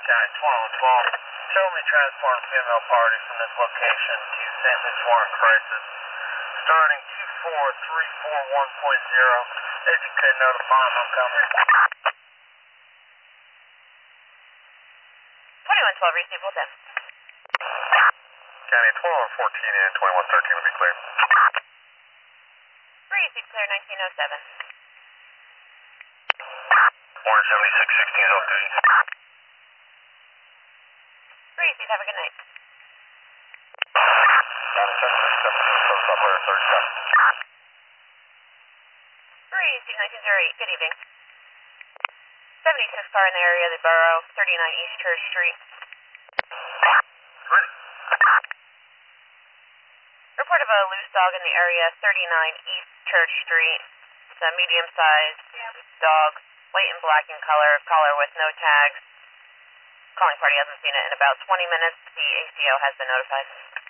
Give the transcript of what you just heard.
County 1212. Show me transporting female party from this location to St. Louis Warrant Crisis. Starting 24341.0. Educate notify Montgomery. 2112, receive both them. County 1214 and 2113 will be clear. Receive clear 1907. Warrant 7616 is off duty. Receive, have a good night. County 7617, so stop there, 37. Receive 1908, good evening. 76 car in the area of the borough, 39 East Church Street. Ready. Report of a loose dog in the area, 39 East Church Street. It's a medium-sized dog, white and black in collar with no tags. Calling party hasn't seen it in about 20 minutes. The ACO has been notified.